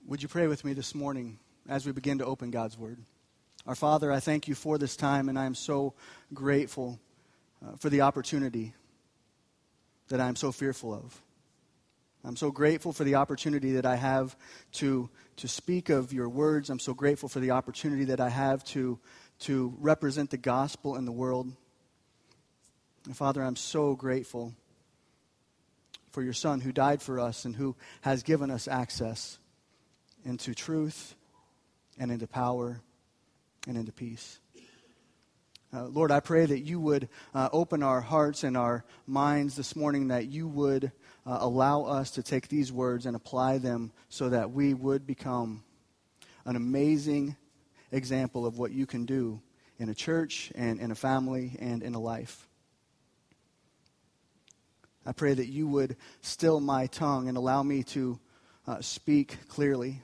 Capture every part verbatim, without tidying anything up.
Would you pray with me this morning as we begin to open God's Word? Our Father, I thank you for this time, and I am so grateful uh, for the opportunity that I am so fearful of. I'm so grateful for the opportunity that I have to, to speak of your words. I'm so grateful for the opportunity that I have to, to represent the gospel in the world. And Father, I'm so grateful for your Son who died for us and who has given us access into truth and into power and into peace. Uh, Lord, I pray that you would uh, open our hearts and our minds this morning, that you would uh, allow us to take these words and apply them so that we would become an amazing example of what you can do in a church and in a family and in a life. I pray that you would still my tongue and allow me to uh, speak clearly.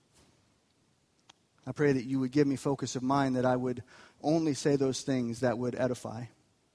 I pray that you would give me focus of mind, that I would only say those things that would edify.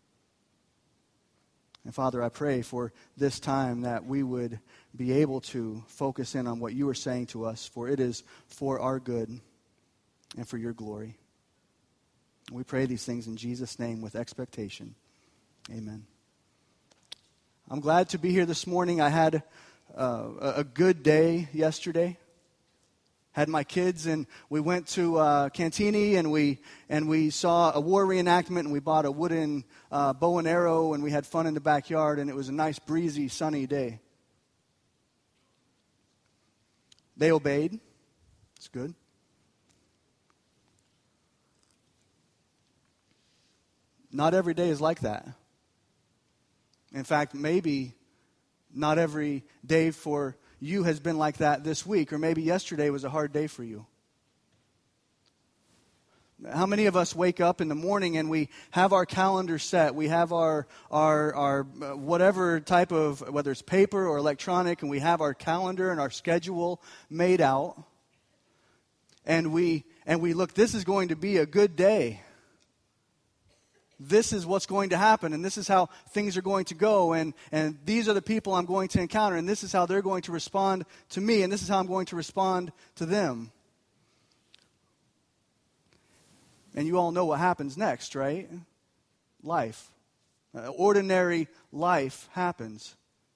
And Father, I pray for this time that we would be able to focus in on what you are saying to us, for it is for our good and for your glory. We pray these things in Jesus' name with expectation. Amen. I'm glad to be here this morning. I had uh, a good day yesterday. Had my kids, and we went to uh, Cantini, and we and we saw a war reenactment, and we bought a wooden uh, bow and arrow, and we had fun in the backyard, and it was a nice, breezy, sunny day. They obeyed. It's good. Not every day is like that. In fact, maybe not every day for you has been like that this week, or maybe yesterday was a hard day for you. How many of us wake up in the morning and we have our calendar set, we have our our our uh, whatever type of, whether it's paper or electronic, and we have our calendar and our schedule made out, and we and we look, this is going to be a good day. This is what's going to happen, and this is how things are going to go, and, and these are the people I'm going to encounter, and this is how they're going to respond to me, and this is how I'm going to respond to them. And you all know what happens next, right? Life. Uh, ordinary life happens.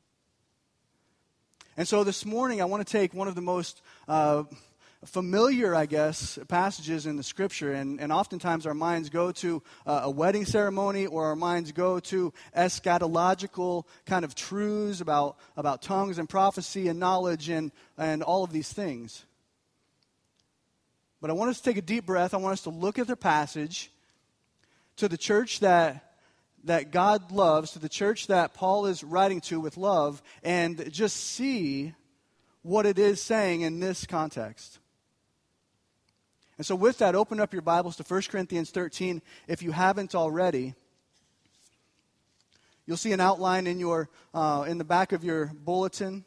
And so this morning I want to take one of the most Uh, familiar, I guess, passages in the Scripture, and, and oftentimes our minds go to uh, a wedding ceremony, or our minds go to eschatological kind of truths about, about tongues and prophecy and knowledge and, and all of these things. But I want us to take a deep breath. I want us to look at the passage to the church that that God loves, to the church that Paul is writing to with love, and just see what it is saying in this context. And so with that, open up your Bibles to First Corinthians thirteen if you haven't already. You'll see an outline in your uh, in the back of your bulletin.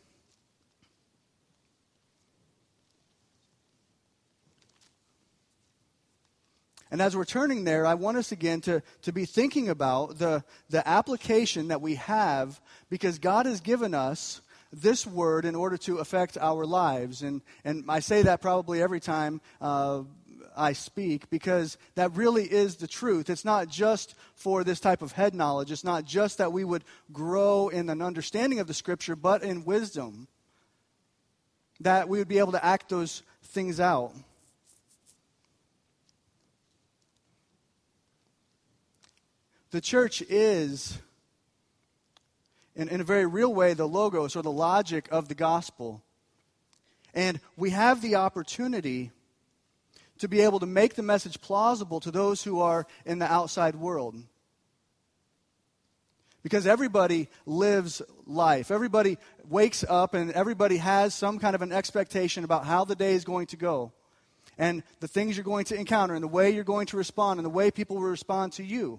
And as we're turning there, I want us again to, to be thinking about the, the application that we have, because God has given us this word in order to affect our lives. And and I say that probably every time uh, I speak, because that really is the truth. It's not just for this type of head knowledge. It's not just that we would grow in an understanding of the Scripture, but in wisdom, that we would be able to act those things out. The church is, In, in a very real way, the logos or the logic of the gospel. And we have the opportunity to be able to make the message plausible to those who are in the outside world. Because everybody lives life. Everybody wakes up and everybody has some kind of an expectation about how the day is going to go. And the things you're going to encounter and the way you're going to respond and the way people will respond to you.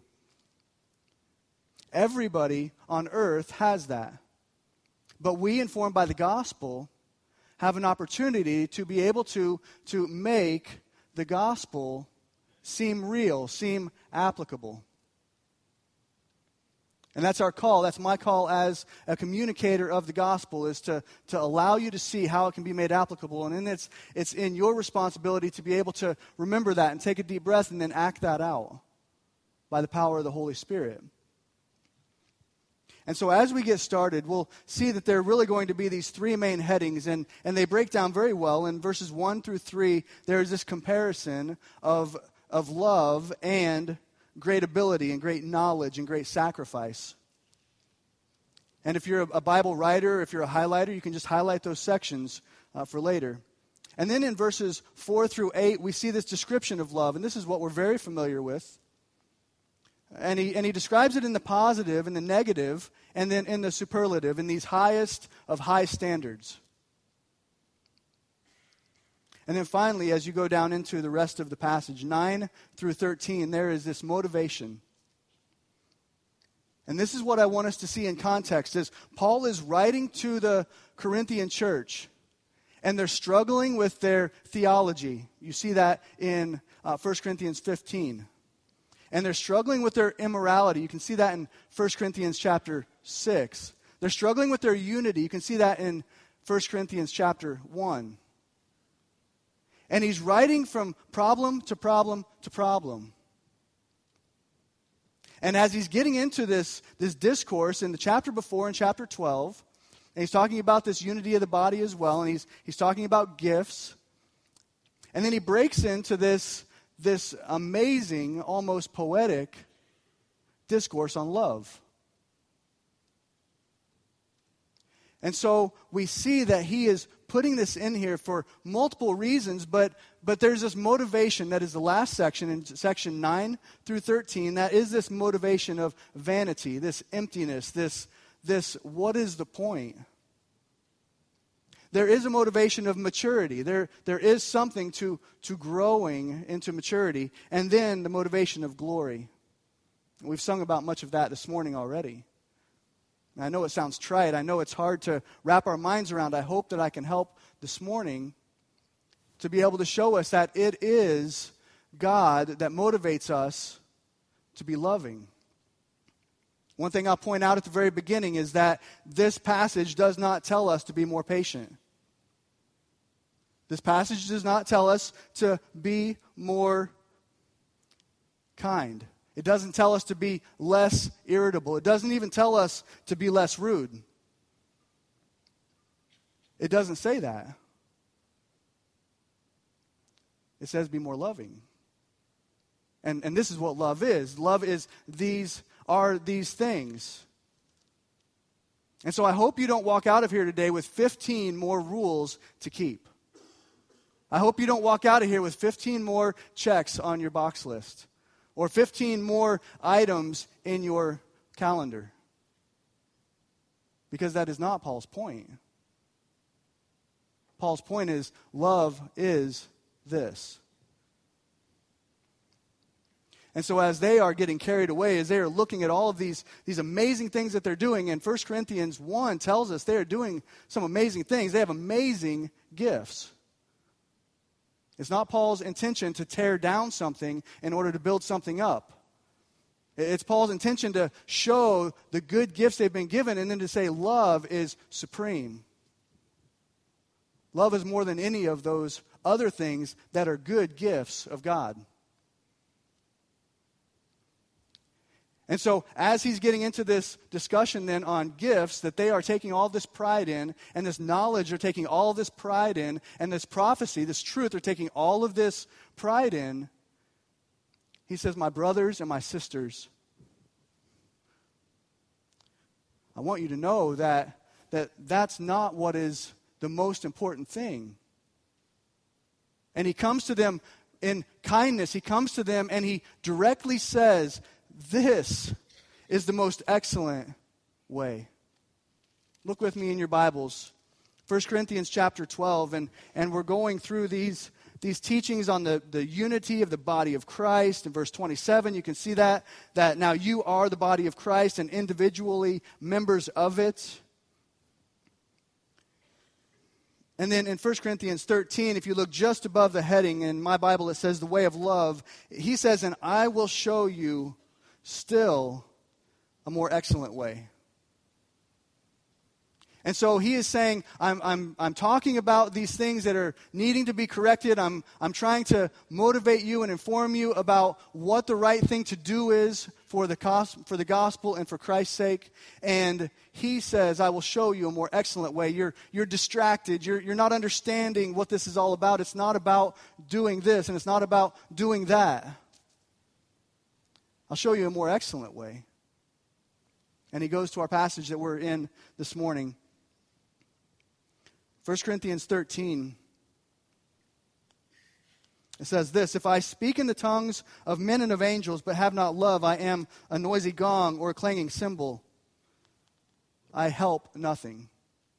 Everybody on earth has that. But we, informed by the gospel, have an opportunity to be able to, to make the gospel seem real, seem applicable. And that's our call. That's my call as a communicator of the gospel, is to, to allow you to see how it can be made applicable. And then it's, it's in your responsibility to be able to remember that and take a deep breath and then act that out by the power of the Holy Spirit. And so as we get started, we'll see that there are really going to be these three main headings, and, and they break down very well. In verses one through three, there is this comparison of, of love and great ability and great knowledge and great sacrifice. And if you're a Bible writer, if you're a highlighter, you can just highlight those sections uh, for later. And then in verses four through eight, we see this description of love, and this is what we're very familiar with. And he, and he describes it in the positive, in the negative, and then in the superlative, in these highest of high standards. And then finally, as you go down into the rest of the passage, nine through thirteen, there is this motivation. And this is what I want us to see in context, is Paul is writing to the Corinthian church, and they're struggling with their theology. You see that in uh, First Corinthians fifteen. And they're struggling with their immorality. You can see that in First Corinthians chapter six. They're struggling with their unity. You can see that in First Corinthians chapter one. And he's writing from problem to problem to problem. And as he's getting into this, this discourse in the chapter before, in chapter twelve, and he's talking about this unity of the body as well, and he's, he's talking about gifts. And then he breaks into this, this amazing, almost poetic discourse on love. And so we see that he is putting this in here for multiple reasons, but, but there's this motivation that is the last section, in section nine through thirteen, that is this motivation of vanity, this emptiness, this, this what is the point? There is a motivation of maturity. There, there is something to, to growing into maturity, and then the motivation of glory. We've sung about much of that this morning already. I know it sounds trite. I know it's hard to wrap our minds around. I hope that I can help this morning to be able to show us that it is God that motivates us to be loving. One thing I'll point out at the very beginning is that this passage does not tell us to be more patient. This passage does not tell us to be more kind. It doesn't tell us to be less irritable. It doesn't even tell us to be less rude. It doesn't say that. It says be more loving. And, and this is what love is. Love is these are these things. And so I hope you don't walk out of here today with fifteen more rules to keep. I hope you don't walk out of here with fifteen more checks on your box list, or fifteen more items in your calendar. Because that is not Paul's point. Paul's point is, love is this. And so as they are getting carried away, as they are looking at all of these, these amazing things that they're doing, and First Corinthians one tells us they are doing some amazing things. They have amazing gifts. It's not Paul's intention to tear down something in order to build something up. It's Paul's intention to show the good gifts they've been given, and then to say love is supreme. Love is more than any of those other things that are good gifts of God. And so as he's getting into this discussion then on gifts that they are taking all this pride in, and this knowledge they're taking all this pride in, and this prophecy, this truth, they're taking all of this pride in, he says, my brothers and my sisters, I want you to know that, that that's not what is the most important thing. And he comes to them in kindness. He comes to them and he directly says, this is the most excellent way. Look with me in your Bibles. First Corinthians chapter twelve, and, and we're going through these, these teachings on the, the unity of the body of Christ. In verse twenty-seven, you can see that, that now you are the body of Christ and individually members of it. And then in First Corinthians thirteen, if you look just above the heading, in my Bible it says the way of love, he says, and I will show you still a more excellent way. And so he is saying, I'm, I'm, I'm talking about these things that are needing to be corrected. I'm, I'm trying to motivate you and inform you about what the right thing to do is for the, cos- for the gospel and for Christ's sake. And he says, I will show you a more excellent way. You're, you're distracted. You're, you're not understanding what this is all about. It's not about doing this, and it's not about doing that. I'll show you a more excellent way. And he goes to our passage that we're in this morning. First Corinthians thirteen, it says this, if I speak in the tongues of men and of angels, but have not love, I am a noisy gong or a clanging cymbal. I help nothing.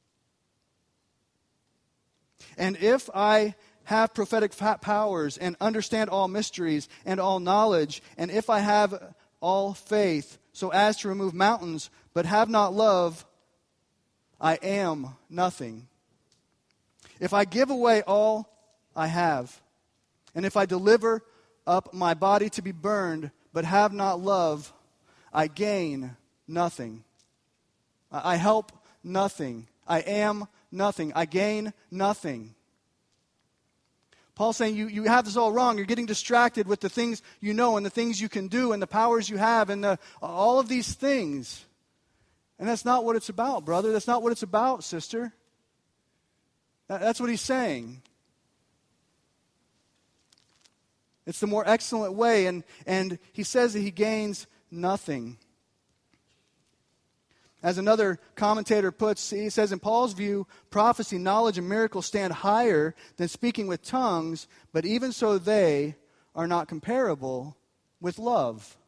And if I have prophetic powers and understand all mysteries and all knowledge, and if I have all faith so as to remove mountains, but have not love, I am nothing. If I give away all I have, and if I deliver up my body to be burned, but have not love, I gain nothing. I help nothing. I am nothing. I gain nothing. Paul's saying you, you have this all wrong. You're getting distracted with the things you know and the things you can do and the powers you have and the, all of these things. And that's not what it's about, brother. That's not what it's about, sister. That's what he's saying. It's the more excellent way, and, and he says that he gains nothing. As another commentator puts, he says, in Paul's view, prophecy, knowledge, and miracles stand higher than speaking with tongues, but even so they are not comparable with love.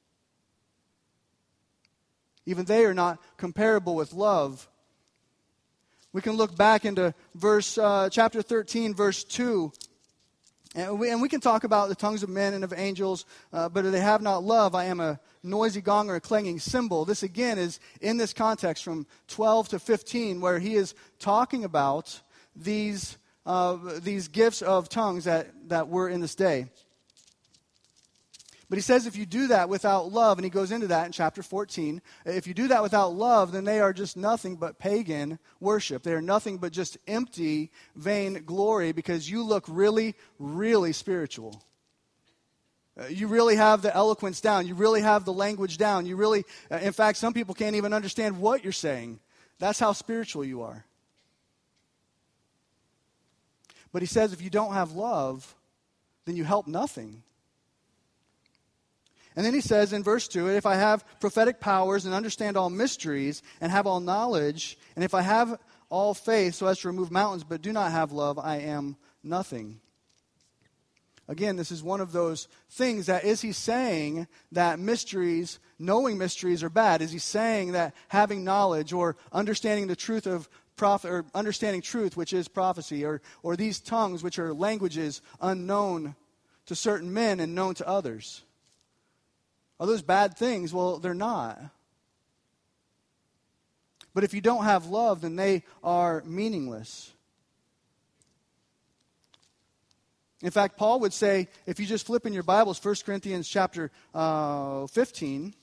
Even they are not comparable with love. We can look back into verse uh, chapter thirteen, verse two, and we, and we can talk about the tongues of men and of angels, uh, but if they have not love, I am a noisy gong or a clanging cymbal. This again is in this context from twelve to fifteen, where he is talking about these uh, these gifts of tongues that, that were in this day. But he says if you do that without love, and he goes into that in chapter fourteen, if you do that without love, then they are just nothing but pagan worship. They are nothing but just empty, vain glory because you look really, really spiritual. Uh, you really have the eloquence down. You really have the language down. You really, uh, in fact, some people can't even understand what you're saying. That's how spiritual you are. But he says if you don't have love, then you help nothing. And then he says in verse two, if I have prophetic powers and understand all mysteries and have all knowledge, and if I have all faith so as to remove mountains but do not have love, I am nothing. Again, this is one of those things that, is he saying that mysteries, knowing mysteries are bad? Is he saying that having knowledge or understanding the truth of prophet, or understanding truth, which is prophecy, or, or these tongues, which are languages unknown to certain men and known to others, are those bad things? Well, they're not. But if you don't have love, then they are meaningless. In fact, Paul would say, if you just flip in your Bibles, First Corinthians chapter uh, fifteen,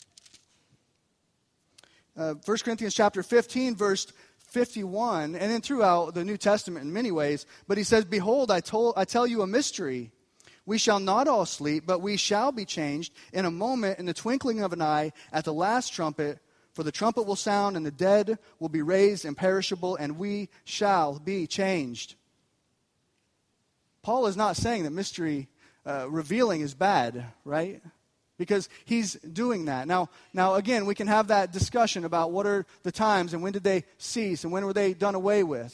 uh, First Corinthians chapter fifteen, verse fifty-one, and then throughout the New Testament in many ways, but he says, behold, I told, I tell you a mystery. We shall not all sleep, but we shall be changed in a moment, in the twinkling of an eye, at the last trumpet. For the trumpet will sound, and the dead will be raised imperishable, and we shall be changed. Paul is not saying that mystery uh, revealing is bad, right? Because he's doing that. Now, now, again, we can have that discussion about what are the times, and when did they cease, and when were they done away with.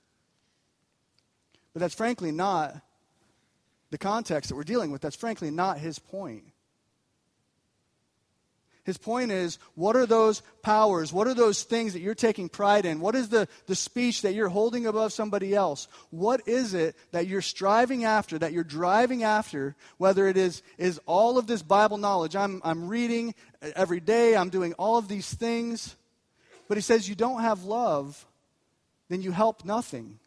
But that's frankly not the context that we're dealing with. That's frankly not his point. His point is, what are those powers? What are those things that you're taking pride in? What is the, the speech that you're holding above somebody else? What is it that you're striving after, that you're driving after, whether it is, is all of this Bible knowledge? I'm, I'm reading every day. I'm doing all of these things. But he says you don't have love, then you help nothing.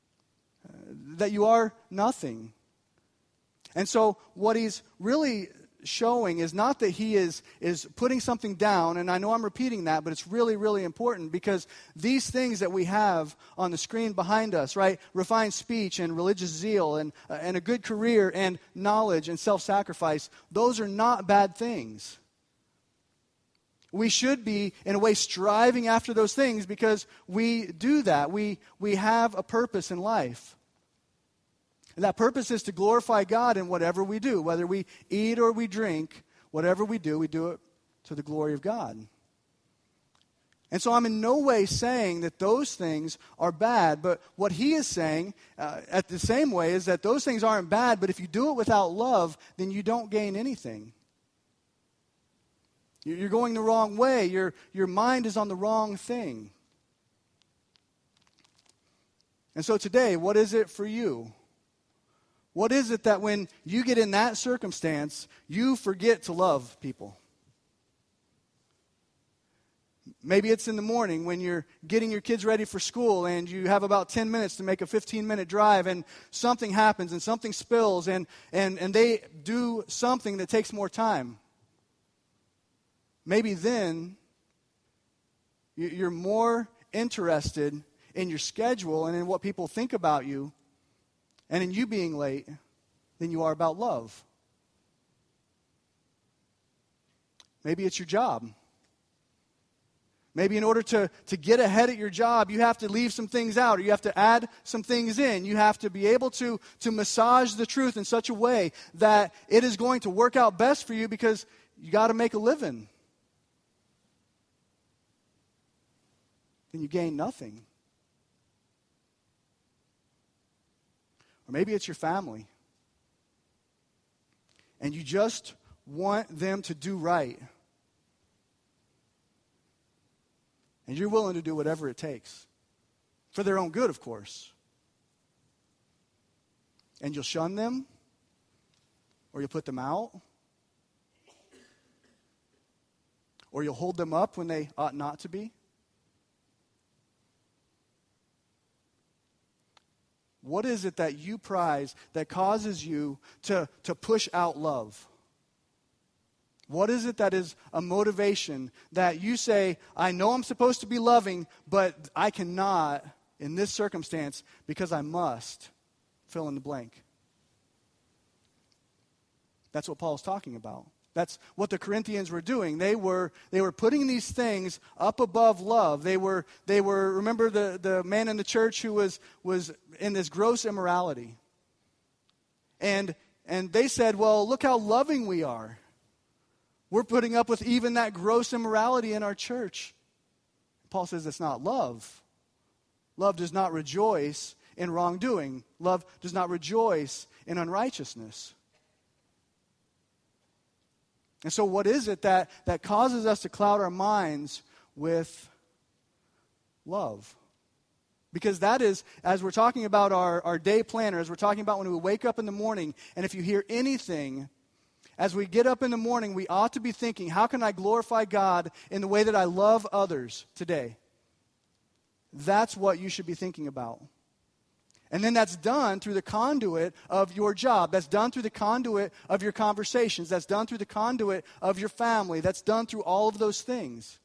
That you are nothing. And so what he's really showing is not that he is, is putting something down, and I know I'm repeating that, but it's really, really important because these things that we have on the screen behind us, right, refined speech and religious zeal and, uh, and a good career and knowledge and self-sacrifice, those are not bad things. We should be, in a way, striving after those things because we do that. We, we have a purpose in life. And that purpose is to glorify God in whatever we do. Whether we eat or we drink, whatever we do, we do it to the glory of God. And so I'm in no way saying that those things are bad, but what he is saying uh, at the same way is that those things aren't bad, but if you do it without love, then you don't gain anything. You're going the wrong way. Your, your mind is on the wrong thing. And so today, what is it for you? What is it that when you get in that circumstance, you forget to love people? Maybe it's in the morning when you're getting your kids ready for school and you have about ten minutes to make a fifteen-minute drive and something happens and something spills and, and, and they do something that takes more time. Maybe then you're more interested in your schedule and in what people think about you and in you being late than you are about love. Maybe it's your job. Maybe in order to, to get ahead at your job, you have to leave some things out or you have to add some things in. You have to be able to, to massage the truth in such a way that it is going to work out best for you because you got to make a living. Then you gain nothing. Or maybe it's your family. And you just want them to do right. And you're willing to do whatever it takes. For their own good, of course. And you'll shun them. Or you'll put them out. Or you'll hold them up when they ought not to be. What is it that you prize that causes you to, to push out love? What is it that is a motivation that you say, I know I'm supposed to be loving, but I cannot in this circumstance because I must fill in the blank? That's what Paul's talking about. That's what the Corinthians were doing. They were they were putting these things up above love. They were they were remember the, the man in the church who was was in this gross immorality. And and they said, well, look how loving we are. We're putting up with even that gross immorality in our church. Paul says it's not love. Love does not rejoice in wrongdoing. Love does not rejoice in unrighteousness. And so what is it that, that causes us to cloud our minds with love? Because that is, as we're talking about our, our day planner, as we're talking about when we wake up in the morning, and if you hear anything, as we get up in the morning, we ought to be thinking, how can I glorify God in the way that I love others today? That's what you should be thinking about. And then that's done through the conduit of your job. That's done through the conduit of your conversations. That's done through the conduit of your family. That's done through all of those things.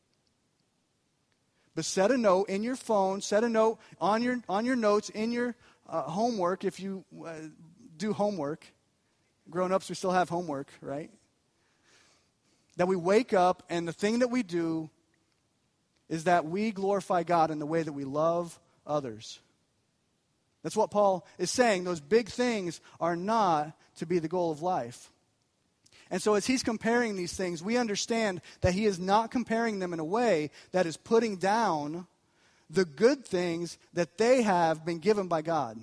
But set a note in your phone, set a note on your on your notes, in your uh, homework, if you uh, do homework. Grown-ups, we still have homework, right? That we wake up and the thing that we do is that we glorify God in the way that we love others. That's what Paul is saying. Those big things are not to be the goal of life. And so as he's comparing these things, we understand that he is not comparing them in a way that is putting down the good things that they have been given by God.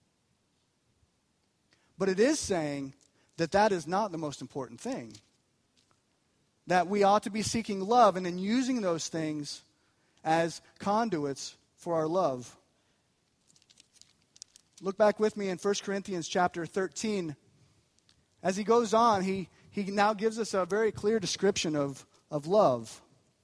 But it is saying that that is not the most important thing. That we ought to be seeking love and then using those things as conduits for our love. Look back with me in First Corinthians chapter thirteen. As he goes on, he, he now gives us a very clear description of, of love.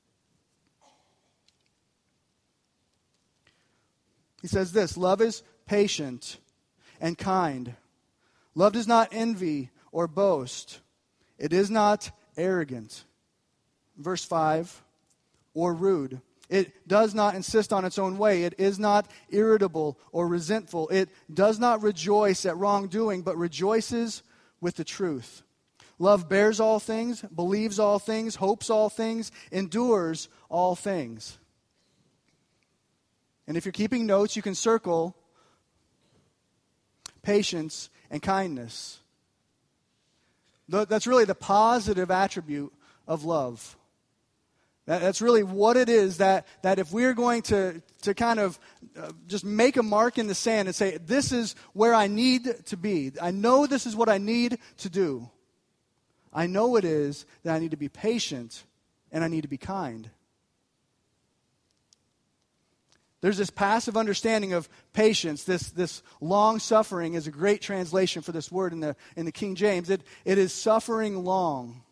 He says this, love is patient and kind. Love does not envy or boast. It is not arrogant. Verse five, or rude. It does not insist on its own way. It is not irritable or resentful. It does not rejoice at wrongdoing, but rejoices with the truth. Love bears all things, believes all things, hopes all things, endures all things. And if you're keeping notes, you can circle patience and kindness. That's really the positive attribute of love. That's really what it is, that, that if we're going to, to kind of uh, just make a mark in the sand and say, this is where I need to be. I know this is what I need to do. I know it is that I need to be patient and I need to be kind. There's this passive understanding of patience. This, this long suffering is a great translation for this word in the, in the King James. It, it is suffering long.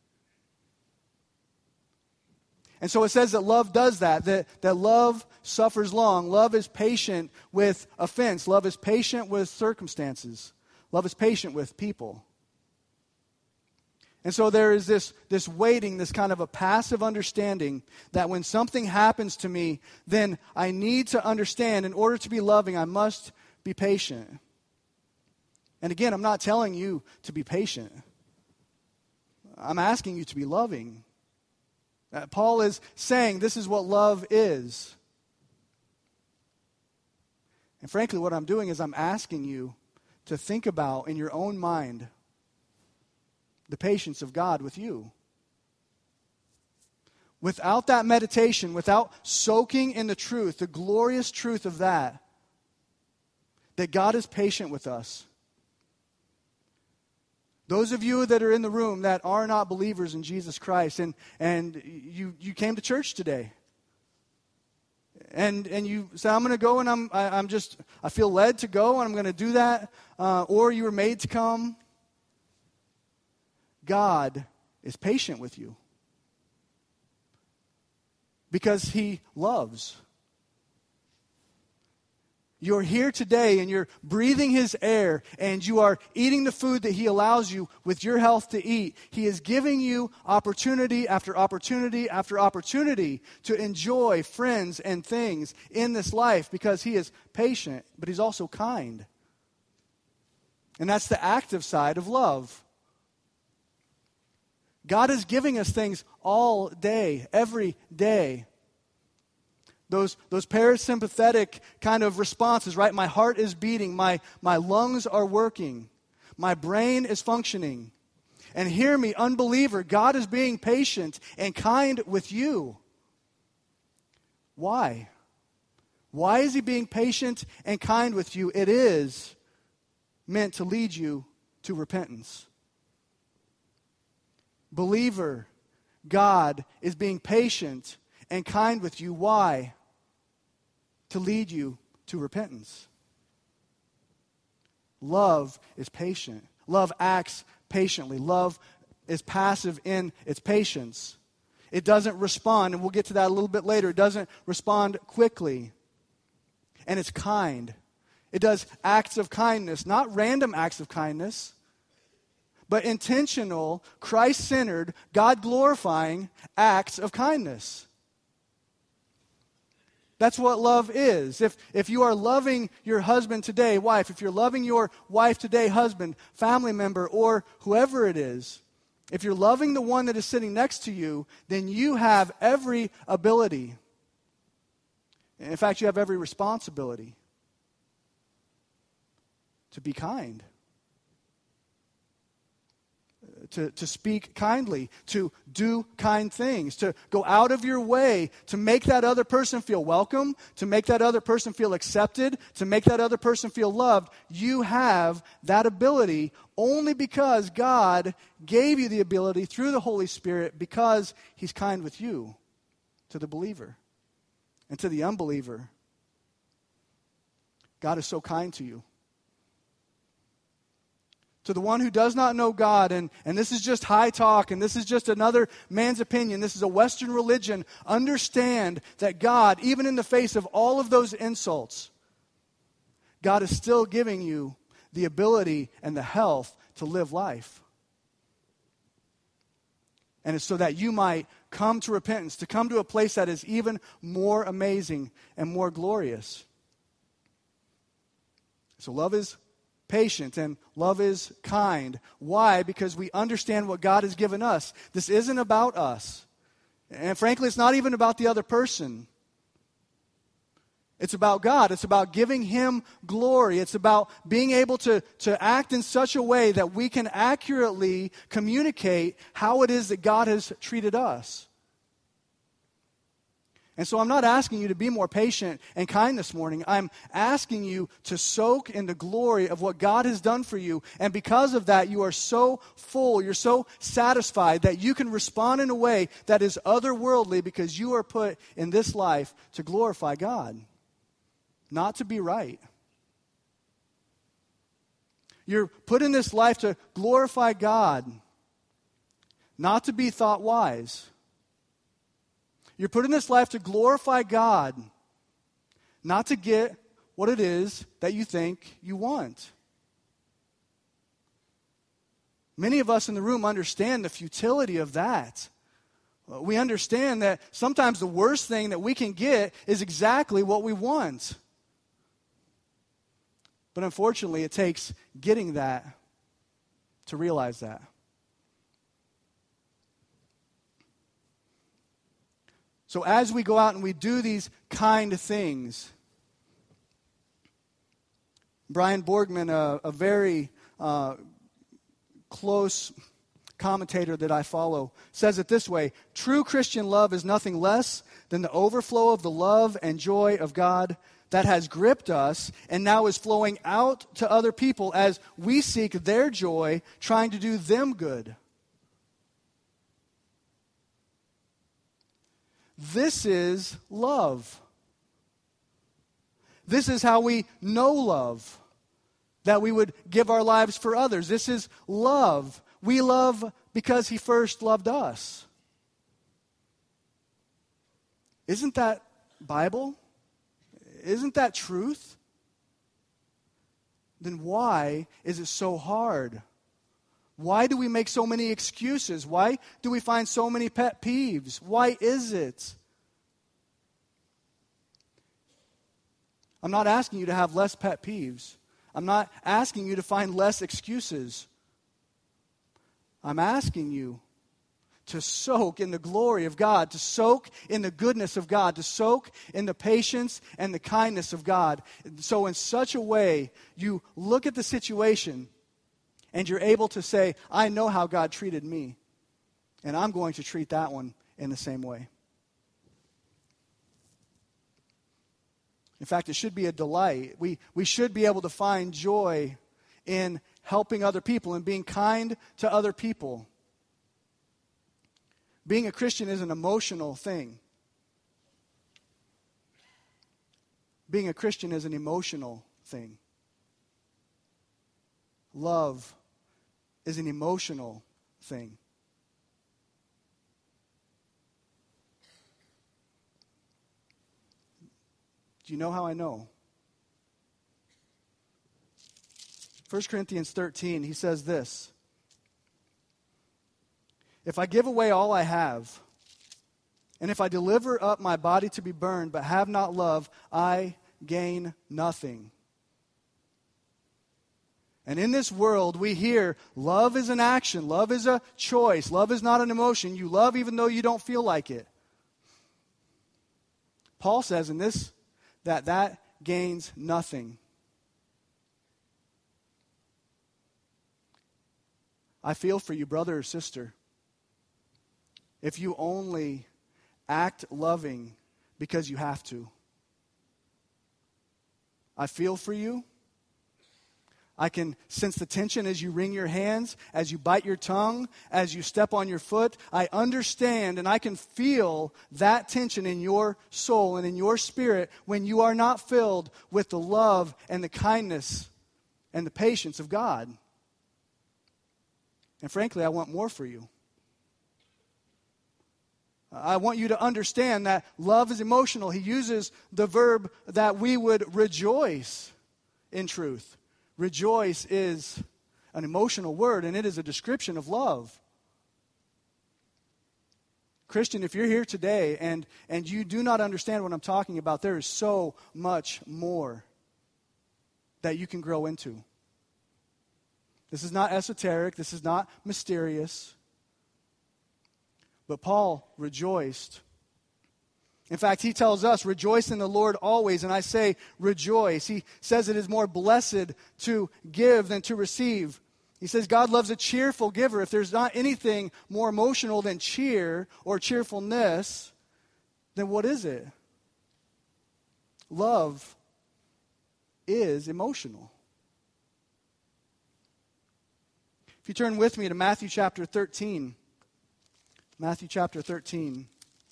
And so it says that love does that, that, that love suffers long. Love is patient with offense. Love is patient with circumstances. Love is patient with people. And so there is this, this waiting, this kind of a passive understanding that when something happens to me, then I need to understand, in order to be loving, I must be patient. And again, I'm not telling you to be patient. I'm asking you to be loving. Uh, Paul is saying this is what love is. And frankly, what I'm doing is I'm asking you to think about in your own mind the patience of God with you. Without that meditation, without soaking in the truth, the glorious truth of that, that God is patient with us. Those of you that are in the room that are not believers in Jesus Christ, and, and you, you came to church today, and and you say, I'm going to go, and I'm I, I'm just I feel led to go, and I'm going to do that, uh, or you were made to come. God is patient with you because He loves. You're here today and you're breathing His air and you are eating the food that He allows you with your health to eat. He is giving you opportunity after opportunity after opportunity to enjoy friends and things in this life because He is patient, but He's also kind. And that's the active side of love. God is giving us things all day, every day. Those, those parasympathetic kind of responses, right? My heart is beating. My, my lungs are working. My brain is functioning. And hear me, unbeliever, God is being patient and kind with you. Why? Why is He being patient and kind with you? It is meant to lead you to repentance. Believer, God is being patient and kind with you. Why? To lead you to repentance. Love is patient. Love acts patiently. Love is passive in its patience. It doesn't respond, and we'll get to that a little bit later. It doesn't respond quickly. And it's kind. It does acts of kindness, not random acts of kindness, but intentional, Christ-centered, God-glorifying acts of kindness. That's what love is. If, if you are loving your husband today, wife, if you're loving your wife today, husband, family member, or whoever it is, if you're loving the one that is sitting next to you, then you have every ability. In fact, you have every responsibility to be kind. To, to speak kindly, to do kind things, to go out of your way to make that other person feel welcome, to make that other person feel accepted, to make that other person feel loved. You have that ability only because God gave you the ability through the Holy Spirit because He's kind with you, to the believer. And to the unbeliever, God is so kind to you. To the one who does not know God, and, and this is just high talk, and this is just another man's opinion, this is a Western religion, understand that God, even in the face of all of those insults, God is still giving you the ability and the health to live life. And it's so that you might come to repentance, to come to a place that is even more amazing and more glorious. So love is patient and love is kind. Why? Because we understand what God has given us. This isn't about us. And frankly, it's not even about the other person. It's about God. It's about giving Him glory. It's about being able to, to act in such a way that we can accurately communicate how it is that God has treated us. And so I'm not asking you to be more patient and kind this morning. I'm asking you to soak in the glory of what God has done for you. And because of that, you are so full, you're so satisfied that you can respond in a way that is otherworldly because you are put in this life to glorify God, not to be right. You're put in this life to glorify God, not to be thought wise. You're put in this life to glorify God, not to get what it is that you think you want. Many of us in the room understand the futility of that. We understand that sometimes the worst thing that we can get is exactly what we want. But unfortunately, it takes getting that to realize that. So as we go out and we do these kind things, Brian Borgman, a, a very uh, close commentator that I follow, says it this way: true Christian love is nothing less than the overflow of the love and joy of God that has gripped us and now is flowing out to other people as we seek their joy, trying to do them good. This is love. This is how we know love, that we would give our lives for others. This is love. We love because He first loved us. Isn't that Bible? Isn't that truth? Then why is it so hard? Why do we make so many excuses? Why do we find so many pet peeves? Why is it? I'm not asking you to have less pet peeves. I'm not asking you to find less excuses. I'm asking you to soak in the glory of God, to soak in the goodness of God, to soak in the patience and the kindness of God. So in such a way, you look at the situation and you're able to say, I know how God treated me, and I'm going to treat that one in the same way. In fact, it should be a delight. We, we should be able to find joy in helping other people and being kind to other people. Being a Christian is an emotional thing. Being a Christian is an emotional thing. Love is an emotional thing. Do you know how I know? First Corinthians thirteen, he says this: if I give away all I have, and if I deliver up my body to be burned, but have not love, I gain nothing. And in this world, we hear love is an action, love is a choice, love is not an emotion. You love even though you don't feel like it. Paul says in this that that gains nothing. I feel for you, brother or sister, if you only act loving because you have to. I feel for you. I can sense the tension as you wring your hands, as you bite your tongue, as you step on your foot. I understand and I can feel that tension in your soul and in your spirit when you are not filled with the love and the kindness and the patience of God. And frankly, I want more for you. I want you to understand that love is emotional. He uses the verb that we would rejoice in truth. Rejoice is an emotional word, and it is a description of love. Christian, if you're here today and, and you do not understand what I'm talking about, there is so much more that you can grow into. This is not esoteric. This is not mysterious. But Paul rejoiced. In fact, he tells us, rejoice in the Lord always. And I say, rejoice. He says it is more blessed to give than to receive. He says God loves a cheerful giver. If there's not anything more emotional than cheer or cheerfulness, then what is it? Love is emotional. If you turn with me to Matthew chapter thirteen. Matthew chapter thirteen.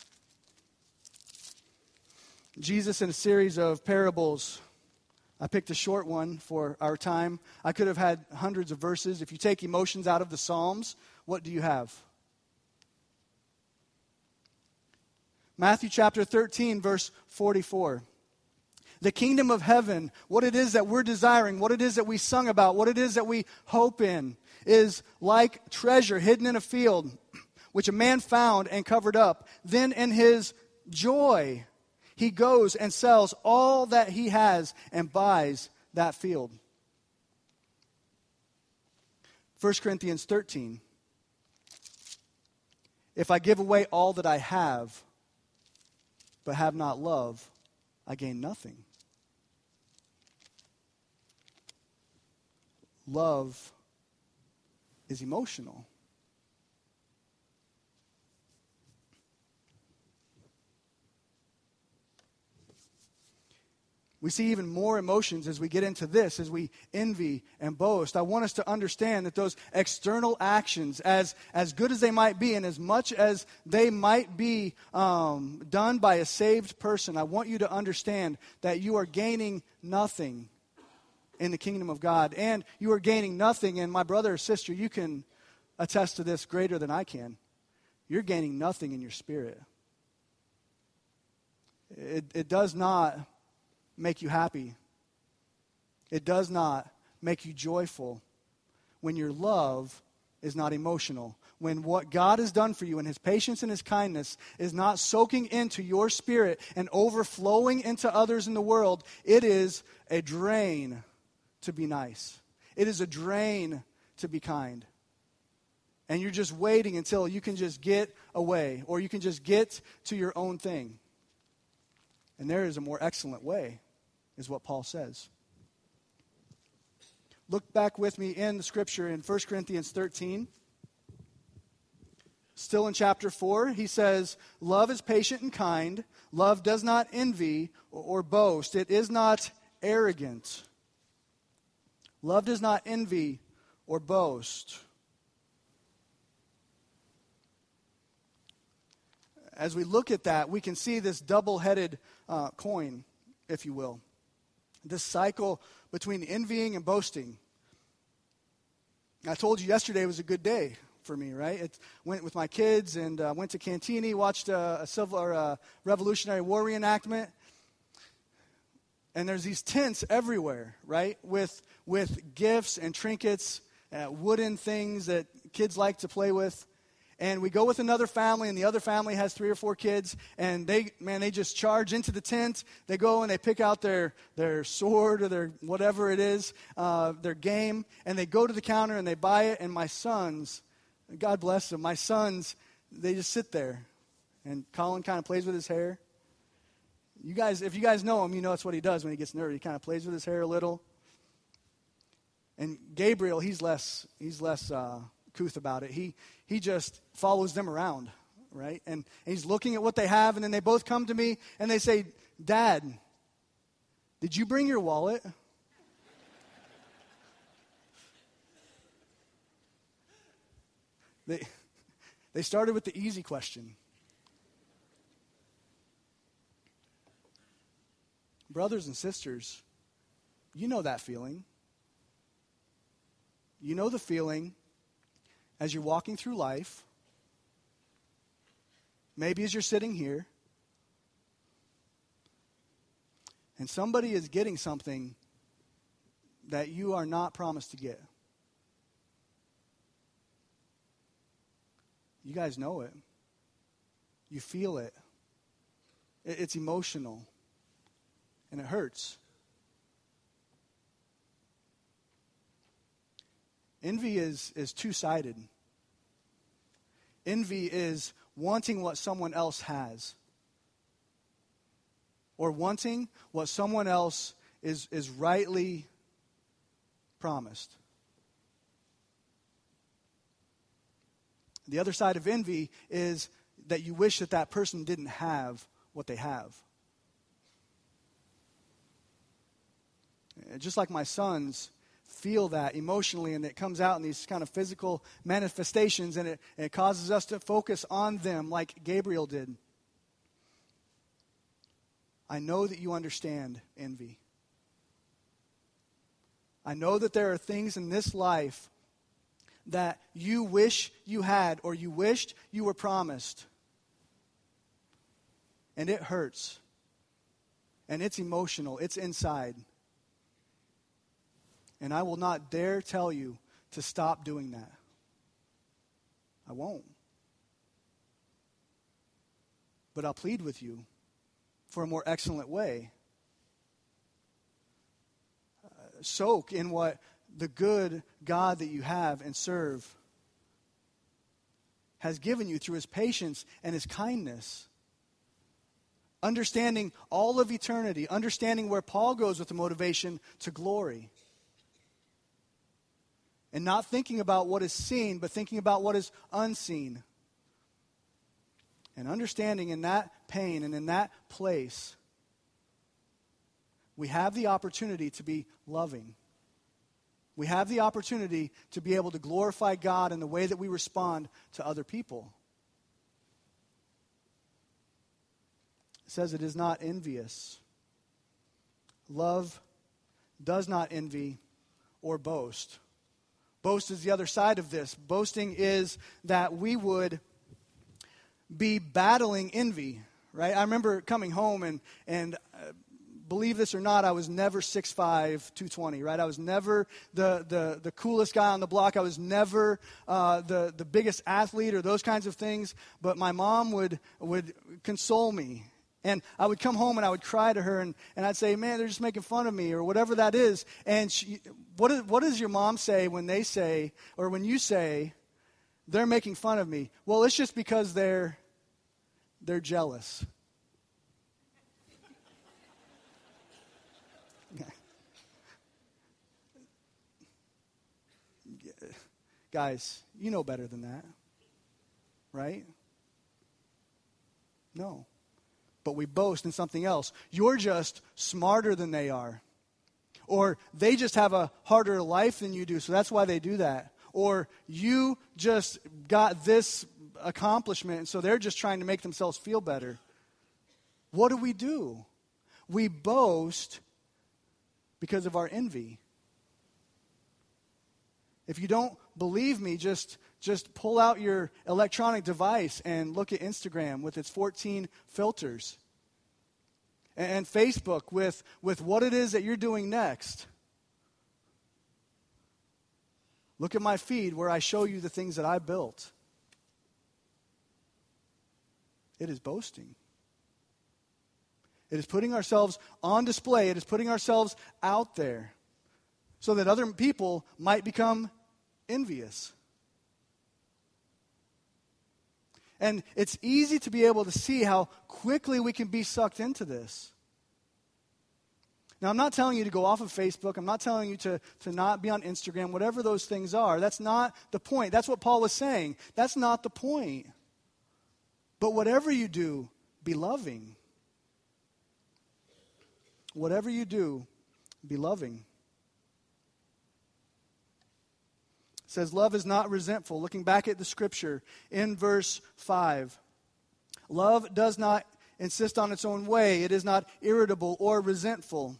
Jesus in a series of parables. I picked a short one for our time. I could have had hundreds of verses. If you take emotions out of the Psalms, what do you have? Matthew chapter thirteen, verse forty-four. The kingdom of heaven, what it is that we're desiring, what it is that we sung about, what it is that we hope in, is like treasure hidden in a field, which a man found and covered up. Then in his joy, he goes and sells all that he has and buys that field. First Corinthians thirteen. If I give away all that I have, but have not love, I gain nothing. Love is emotional. We see even more emotions as we get into this, as we envy and boast. I want us to understand that those external actions, as, as good as they might be, and as much as they might be um, done by a saved person, I want you to understand that you are gaining nothing in the kingdom of God. And you are gaining nothing, and my brother or sister, you can attest to this greater than I can. You're gaining nothing in your spirit. It, it does not make you happy. It does not make you joyful when your love is not emotional. When what God has done for you and his patience and his kindness is not soaking into your spirit and overflowing into others in the world, it is a drain to be nice. It is a drain to be kind. And you're just waiting until you can just get away or you can just get to your own thing. And there is a more excellent way, is what Paul says. Look back with me in the scripture in First Corinthians thirteen. Still in chapter four, he says, love is patient and kind. Love does not envy or boast. It is not arrogant. Love does not envy or boast. As we look at that, we can see this double-headed uh, coin, if you will. This cycle between envying and boasting. I told you yesterday was a good day for me, right? It went with my kids and uh, went to Cantini, watched a, a civil or a Revolutionary War reenactment. And there's these tents everywhere, right? With with gifts and trinkets, uh, wooden things that kids like to play with. And we go with another family, and the other family has three or four kids, and they, man, they just charge into the tent. They go and they pick out their, their sword or their whatever it is, uh, their game, and they go to the counter and they buy it. And my sons, God bless them, my sons, they just sit there. And Colin kind of plays with his hair. You guys, if you guys know him, you know that's what he does when he gets nervous. He kind of plays with his hair a little. And Gabriel, he's less, he's less uh, couth about it. He he just follows them around, right? And, and he's looking at what they have, and then they both come to me and they say, Dad, did you bring your wallet? They they started with the easy question. Brothers and sisters, you know that feeling. You know the feeling as you're walking through life, maybe as you're sitting here, and somebody is getting something that you are not promised to get. You guys know it. You feel it. It's emotional. And it hurts. Envy is, is two-sided. Envy is wanting what someone else has. Or wanting what someone else is, is rightly promised. The other side of envy is that you wish that that person didn't have what they have. Just like my sons feel that emotionally, and it comes out in these kind of physical manifestations, and it, and it causes us to focus on them like Gabriel did. I know that you understand envy. I know that there are things in this life that you wish you had or you wished you were promised. And it hurts. And it's emotional. It's inside. And I will not dare tell you to stop doing that. I won't. But I'll plead with you for a more excellent way. Uh, soak in what the good God that you have and serve has given you through his patience and his kindness. Understanding all of eternity, understanding where Paul goes with the motivation to glory. And not thinking about what is seen, but thinking about what is unseen. And understanding in that pain and in that place, we have the opportunity to be loving. We have the opportunity to be able to glorify God in the way that we respond to other people. It says it is not envious. Love does not envy or boast. Boast is the other side of this. Boasting is that we would be battling envy, right? I remember coming home and, and uh, believe this or not, I was never six five, two twenty, right? I was never the, the, the coolest guy on the block. I was never uh, the, the biggest athlete or those kinds of things. But my mom would, would console me. And I would come home and I would cry to her and, and I'd say, man, they're just making fun of me or whatever that is. And she, what, is, what does your mom say when they say, or when you say, they're making fun of me? Well, it's just because they're, they're jealous. Guys, you know better than that, right? No. But we boast in something else. You're just smarter than they are. Or they just have a harder life than you do, so that's why they do that. Or you just got this accomplishment, and so they're just trying to make themselves feel better. What do we do? We boast because of our envy. If you don't believe me, just, just pull out your electronic device and look at Instagram with its fourteen filters. And, and Facebook with, with what it is that you're doing next. Look at my feed where I show you the things that I built. It is boasting. It is putting ourselves on display. It is putting ourselves out there so that other people might become envious. And it's easy to be able to see how quickly we can be sucked into this. Now, I'm not telling you to go off of Facebook. I'm not telling you to, to not be on Instagram, whatever those things are. That's not the point. That's what Paul was saying. That's not the point. But whatever you do, be loving. Whatever you do, be loving. It says, love is not resentful. Looking back at the scripture in verse five. Love does not insist on its own way. It is not irritable or resentful.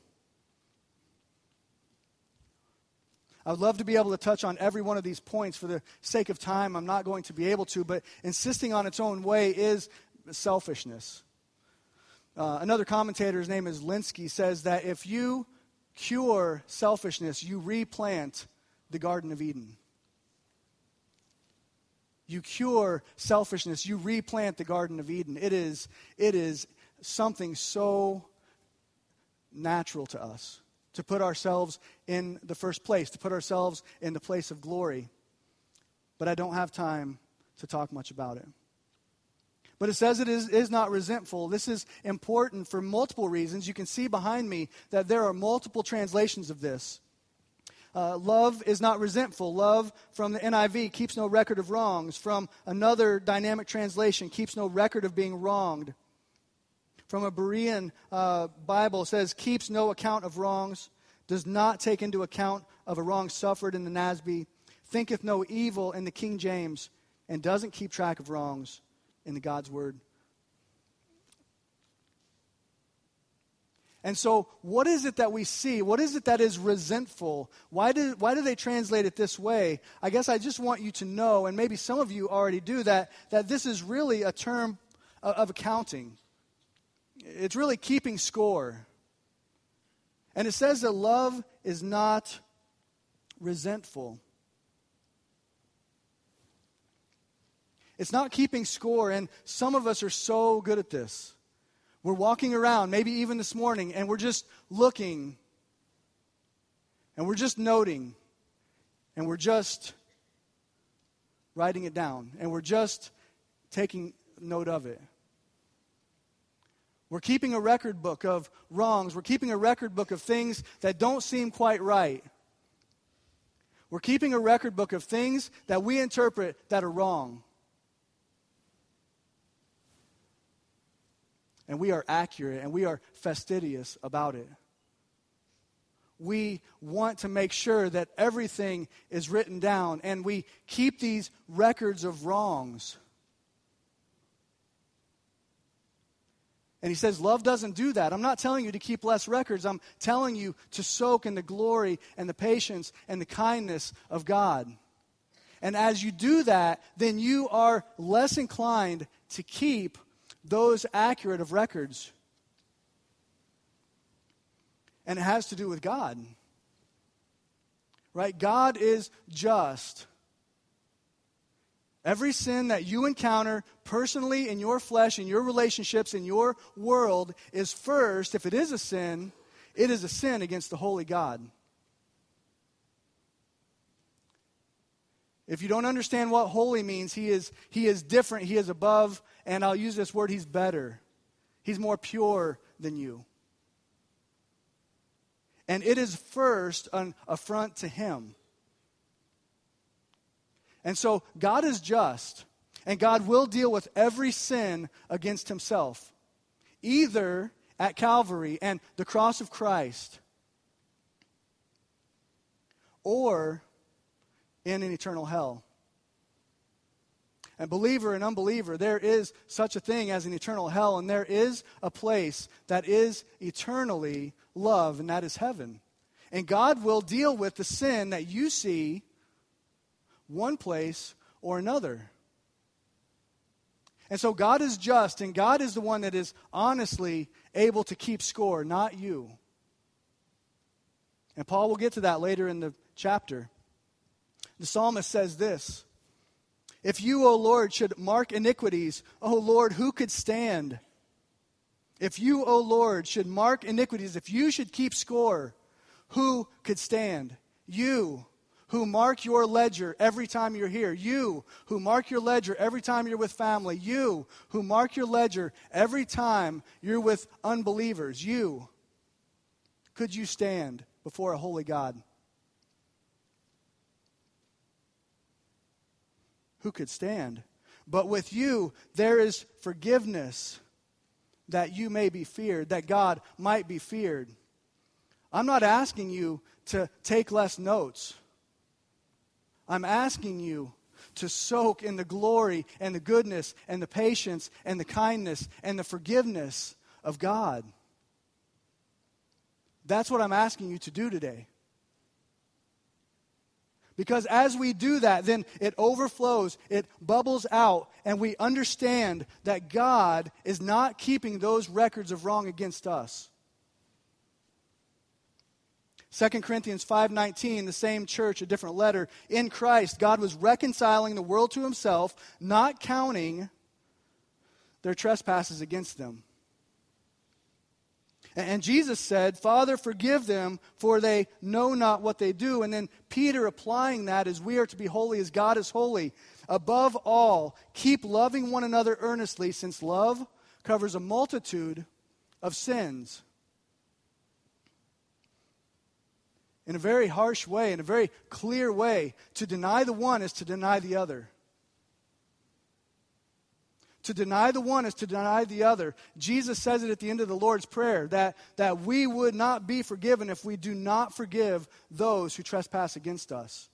I would love to be able to touch on every one of these points. For the sake of time, I'm not going to be able to. But insisting on its own way is selfishness. Uh, another commentator, his name is Linsky, says that if you cure selfishness, you replant the Garden of Eden. You cure selfishness. You replant the Garden of Eden. It is, it is something so natural to us to put ourselves in the first place, to put ourselves in the place of glory. But I don't have time to talk much about it. But it says it is, is not resentful. This is important for multiple reasons. You can see behind me that there are multiple translations of this. Uh, love is not resentful. Love from the N I V keeps no record of wrongs. From another dynamic translation, keeps no record of being wronged. From a Berean uh, Bible, says keeps no account of wrongs, does not take into account of a wrong suffered in the N A S B, thinketh no evil in the King James, and doesn't keep track of wrongs in the God's Word. And so, what is it that we see? What is it that is resentful? Why do, why do they translate it this way? I guess I just want you to know, and maybe some of you already do, that, that this is really a term of, of accounting. It's really keeping score. And it says that love is not resentful. It's not keeping score, and some of us are so good at this. We're walking around, maybe even this morning, and we're just looking, and we're just noting, and we're just writing it down, and we're just taking note of it. We're keeping a record book of wrongs. We're keeping a record book of things that don't seem quite right. We're keeping a record book of things that we interpret that are wrong. And we are accurate and we are fastidious about it. We want to make sure that everything is written down, and we keep these records of wrongs. And he says, love doesn't do that. I'm not telling you to keep less records. I'm telling you to soak in the glory and the patience and the kindness of God. And as you do that, then you are less inclined to keep those accurate of records. And it has to do with God. Right? God is just. Every sin that you encounter personally in your flesh, in your relationships, in your world is first, if it is a sin, it is a sin against the holy God. If you don't understand what holy means, he is, he is different, he is above, and I'll use this word, he's better. He's more pure than you. And it is first an affront to him. And so God is just, and God will deal with every sin against himself, either at Calvary and the cross of Christ, or in an eternal hell. And believer and unbeliever, there is such a thing as an eternal hell, and there is a place that is eternally love, and that is heaven. And God will deal with the sin that you see one place or another. And so God is just, and God is the one that is honestly able to keep score, not you. And Paul will get to that later in the chapter. The psalmist says this: if you, O Lord, should mark iniquities, O Lord, who could stand? If you, O Lord, should mark iniquities, if you should keep score, who could stand? You, who mark your ledger every time you're here. You, who mark your ledger every time you're with family. You, who mark your ledger every time you're with unbelievers. You, could you stand before a holy God? Who could stand? But with you, there is forgiveness, that you may be feared, that God might be feared. I'm not asking you to take less notes. I'm asking you to soak in the glory and the goodness and the patience and the kindness and the forgiveness of God. That's what I'm asking you to do today. Because as we do that, then it overflows, it bubbles out, and we understand that God is not keeping those records of wrong against us. Second Corinthians five nineteen, the same church, a different letter. In Christ, God was reconciling the world to himself, not counting their trespasses against them. And Jesus said, Father, forgive them, for they know not what they do. And then Peter applying that as we are to be holy as God is holy. Above all, keep loving one another earnestly, since love covers a multitude of sins. In a very harsh way, in a very clear way, to deny the one is to deny the other. To deny the one is to deny the other. Jesus says it at the end of the Lord's Prayer, that, that we would not be forgiven if we do not forgive those who trespass against us.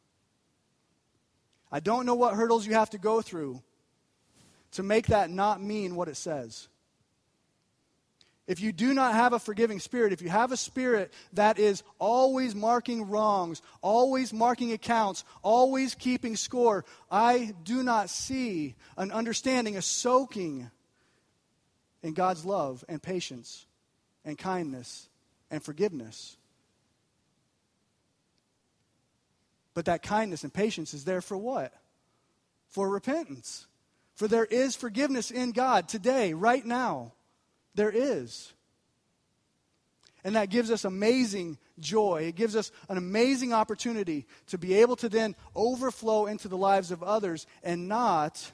I don't know what hurdles you have to go through to make that not mean what it says. If you do not have a forgiving spirit, if you have a spirit that is always marking wrongs, always marking accounts, always keeping score, I do not see an understanding, a soaking in God's love and patience and kindness and forgiveness. But that kindness and patience is there for what? For repentance. For there is forgiveness in God today, right now. There is. And that gives us amazing joy. It gives us an amazing opportunity to be able to then overflow into the lives of others and not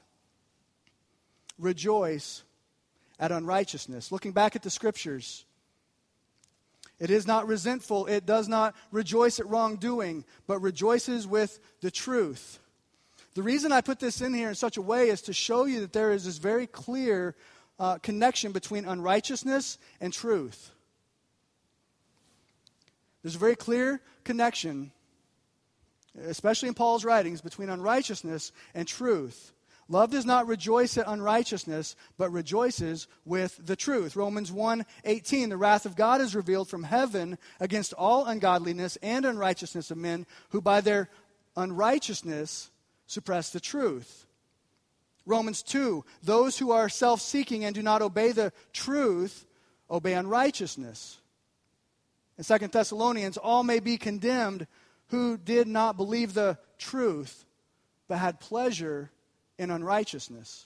rejoice at unrighteousness. Looking back at the scriptures, it is not resentful. It does not rejoice at wrongdoing, but rejoices with the truth. The reason I put this in here in such a way is to show you that there is this very clear Uh, connection between unrighteousness and truth. There's a very clear connection, especially in Paul's writings, between unrighteousness and truth. Love does not rejoice at unrighteousness, but rejoices with the truth. Romans one eighteen, the wrath of God is revealed from heaven against all ungodliness and unrighteousness of men who by their unrighteousness suppress the truth. Romans two, those who are self-seeking and do not obey the truth, obey unrighteousness. In Second Thessalonians, all may be condemned who did not believe the truth, but had pleasure in unrighteousness.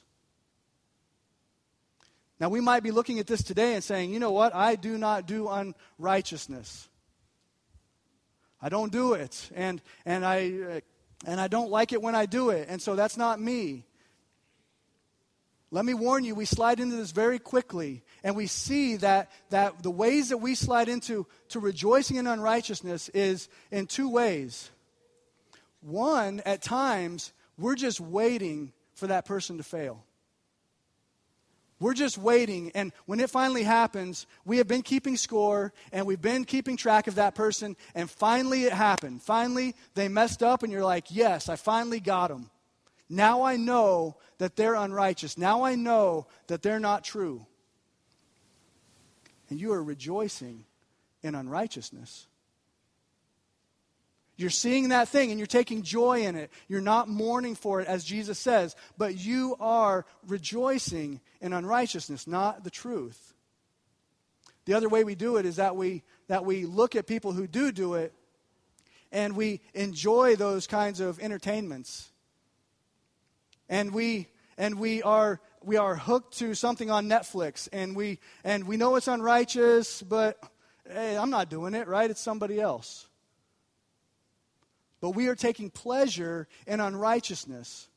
Now we might be looking at this today and saying, you know what, I do not do unrighteousness. I don't do it, and and I and I don't like it when I do it, and so that's not me. Let me warn you, we slide into this very quickly, and we see that, that the ways that we slide into to rejoicing in unrighteousness is in two ways. One, at times, we're just waiting for that person to fail. We're just waiting, and when it finally happens, we have been keeping score, and we've been keeping track of that person, and finally it happened. Finally, they messed up, and you're like, yes, I finally got them. Now I know that they're unrighteous. Now I know that they're not true. And you are rejoicing in unrighteousness. You're seeing that thing and you're taking joy in it. You're not mourning for it, as Jesus says, but you are rejoicing in unrighteousness, not the truth. The other way we do it is that we that we look at people who do do it and we enjoy those kinds of entertainments. And we and we are we are hooked to something on Netflix, and we and we know it's unrighteous, but hey, I'm not doing it, right? It's somebody else. But we are taking pleasure in unrighteousness.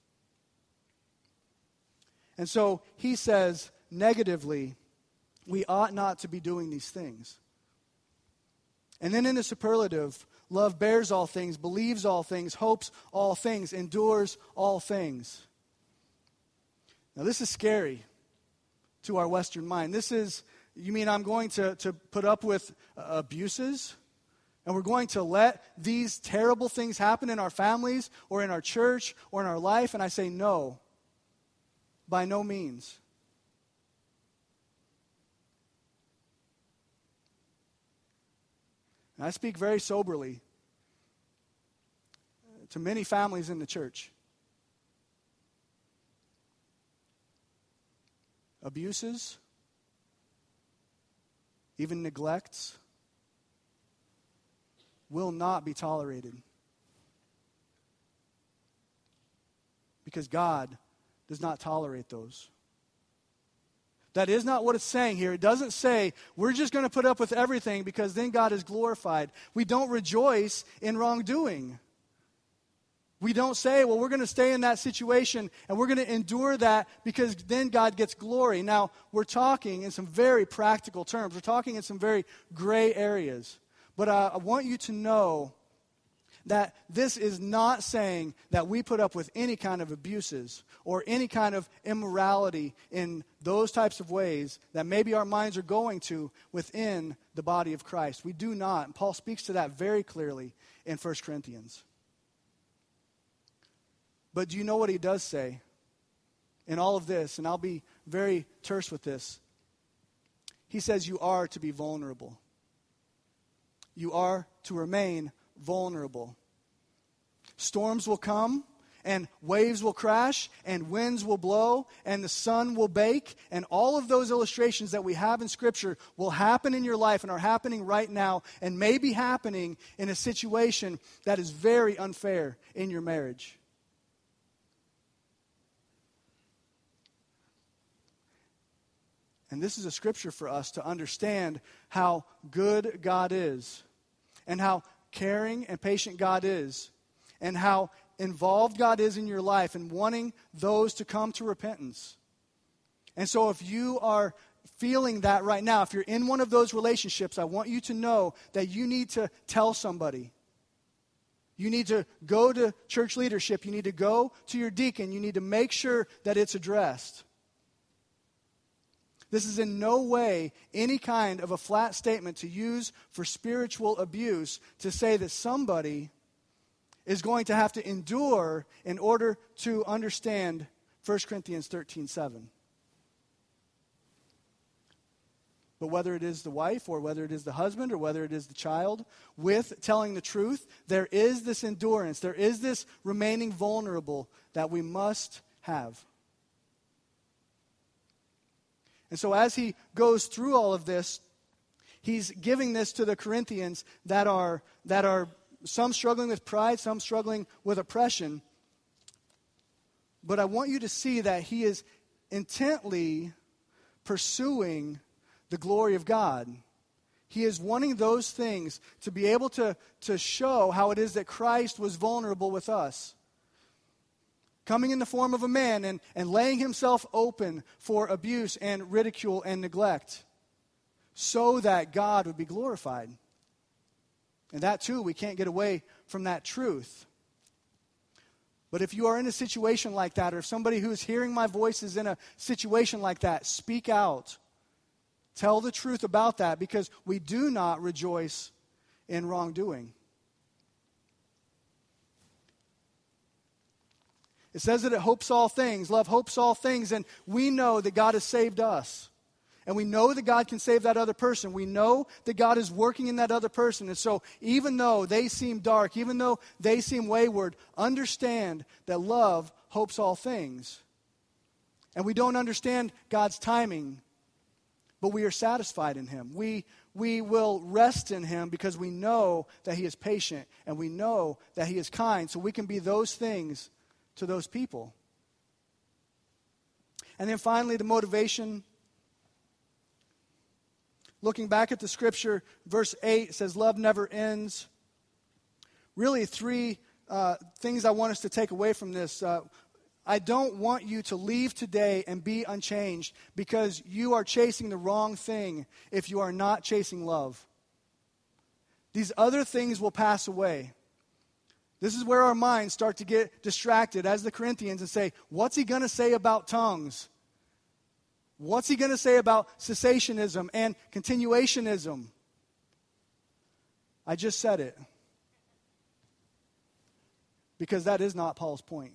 And so he says negatively, we ought not to be doing these things. And then in the superlative, love bears all things, believes all things, hopes all things, endures all things. Now this is scary to our Western mind. This is, you mean I'm going to, to put up with uh, abuses? And we're going to let these terrible things happen in our families or in our church or in our life? And I say no, by no means. And I speak very soberly to many families in the church. Abuses, even neglects, will not be tolerated. Because God does not tolerate those. That is not what it's saying here. It doesn't say we're just going to put up with everything because then God is glorified. We don't rejoice in wrongdoing. We don't say, well, we're going to stay in that situation and we're going to endure that because then God gets glory. Now, we're talking in some very practical terms. We're talking in some very gray areas. But uh, I want you to know that this is not saying that we put up with any kind of abuses or any kind of immorality in those types of ways that maybe our minds are going to within the body of Christ. We do not. And Paul speaks to that very clearly in First Corinthians. But do you know what he does say in all of this? And I'll be very terse with this. He says you are to be vulnerable. You are to remain vulnerable. Storms will come, and waves will crash, and winds will blow, and the sun will bake, and all of those illustrations that we have in Scripture will happen in your life and are happening right now and may be happening in a situation that is very unfair in your marriage. And this is a scripture for us to understand how good God is and how caring and patient God is, and how involved God is in your life and wanting those to come to repentance. And so if you are feeling that right now, if you're in one of those relationships, I want you to know that you need to tell somebody. You need to go to church leadership. You need to go to your deacon. You need to make sure that it's addressed. This is in no way any kind of a flat statement to use for spiritual abuse to say that somebody is going to have to endure in order to understand First Corinthians thirteen seven. But whether it is the wife or whether it is the husband or whether it is the child, with telling the truth, there is this endurance, there is this remaining vulnerable that we must have. And so as he goes through all of this, he's giving this to the Corinthians that are that are some struggling with pride, some struggling with oppression. But I want you to see that he is intently pursuing the glory of God. He is wanting those things to be able to, to show how it is that Christ was vulnerable with us. Coming in the form of a man and, and laying himself open for abuse and ridicule and neglect so that God would be glorified. And that too, we can't get away from that truth. But if you are in a situation like that, or if somebody who is hearing my voice is in a situation like that, speak out. Tell the truth about that, because we do not rejoice in wrongdoing. It says that it hopes all things. Love hopes all things. And we know that God has saved us. And we know that God can save that other person. We know that God is working in that other person. And so even though they seem dark, even though they seem wayward, understand that love hopes all things. And we don't understand God's timing, but we are satisfied in Him. We, we will rest in Him because we know that He is patient and we know that He is kind. So we can be those things to those people. And then finally, the motivation. Looking back at the scripture, verse eight says, love never ends. Really, three uh, things I want us to take away from this. Uh, I don't want you to leave today and be unchanged because you are chasing the wrong thing if you are not chasing love. These other things will pass away. This is where our minds start to get distracted as the Corinthians and say, what's he going to say about tongues? What's he going to say about cessationism and continuationism? I just said it. Because that is not Paul's point.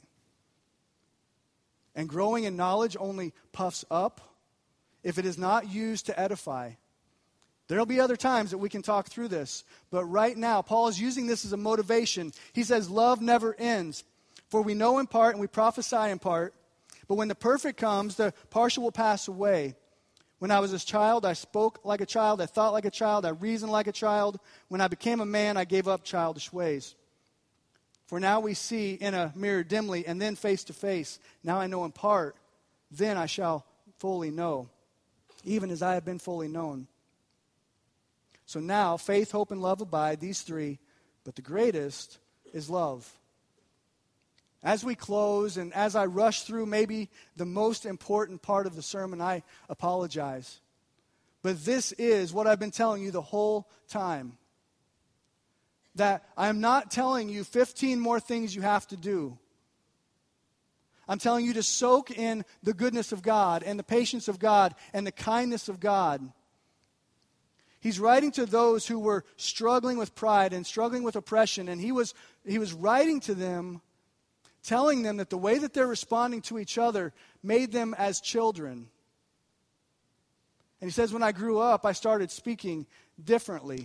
And growing in knowledge only puffs up if it is not used to edify. There'll be other times that we can talk through this. But right now, Paul is using this as a motivation. He says, love never ends. For we know in part and we prophesy in part. But when the perfect comes, the partial will pass away. When I was a child, I spoke like a child, I thought like a child, I reasoned like a child. When I became a man, I gave up childish ways. For now we see in a mirror dimly, and then face to face. Now I know in part, then I shall fully know, even as I have been fully known. So now, faith, hope, and love abide, these three, but the greatest is love. As we close and as I rush through maybe the most important part of the sermon, I apologize. But this is what I've been telling you the whole time. That I'm not telling you fifteen more things you have to do. I'm telling you to soak in the goodness of God and the patience of God and the kindness of God. He's writing to those who were struggling with pride and struggling with oppression, and he was, he was writing to them, telling them that the way that they're responding to each other made them as children. And he says, when I grew up, I started speaking differently.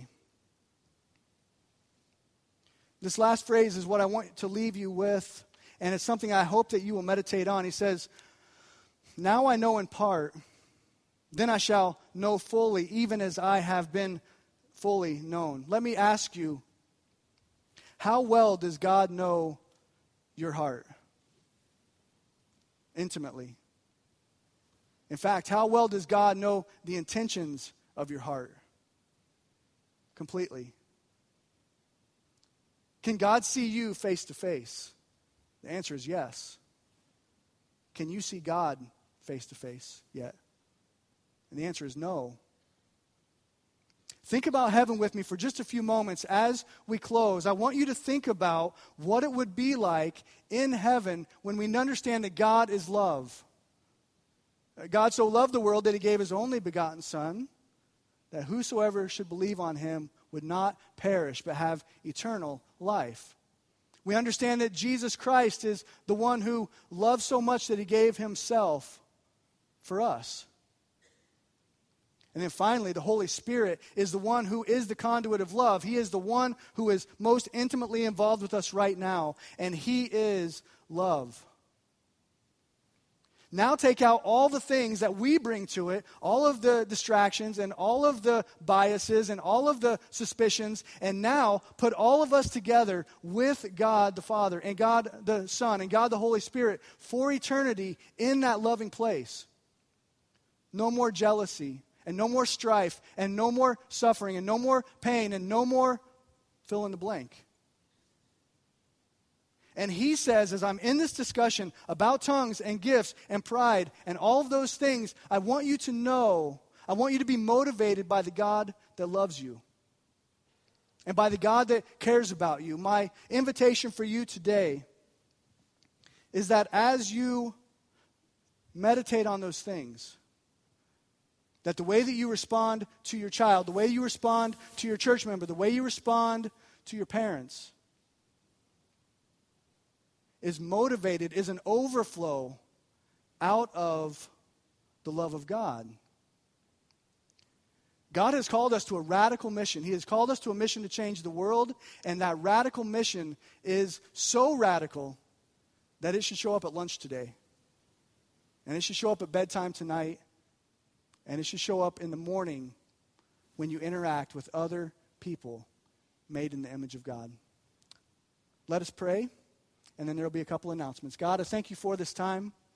This last phrase is what I want to leave you with, and it's something I hope that you will meditate on. He says, now I know in part, then I shall know fully, even as I have been fully known. Let me ask you, how well does God know your heart? Intimately. In fact, how well does God know the intentions of your heart? Completely. Can God see you face to face? The answer is yes. Can you see God face to face yet? And the answer is no. Think about heaven with me for just a few moments as we close. I want you to think about what it would be like in heaven when we understand that God is love. God so loved the world that he gave his only begotten Son, that whosoever should believe on him would not perish but have eternal life. We understand that Jesus Christ is the one who loved so much that he gave himself for us. And then finally, the Holy Spirit is the one who is the conduit of love. He is the one who is most intimately involved with us right now, and he is love. Now take out all the things that we bring to it, all of the distractions and all of the biases and all of the suspicions, and now put all of us together with God the Father and God the Son and God the Holy Spirit for eternity in that loving place. No more jealousy and no more strife and no more suffering and no more pain and no more fill in the blank. And he says, as I'm in this discussion about tongues and gifts and pride and all of those things, I want you to know, I want you to be motivated by the God that loves you and by the God that cares about you. My invitation for you today is that as you meditate on those things, that the way that you respond to your child, the way you respond to your church member, the way you respond to your parents, is motivated, is an overflow out of the love of God. God has called us to a radical mission. He has called us to a mission to change the world, and that radical mission is so radical that it should show up at lunch today. And it should show up at bedtime tonight. And it should show up in the morning when you interact with other people made in the image of God. Let us pray. And then there will be a couple announcements. God, I thank you for this time.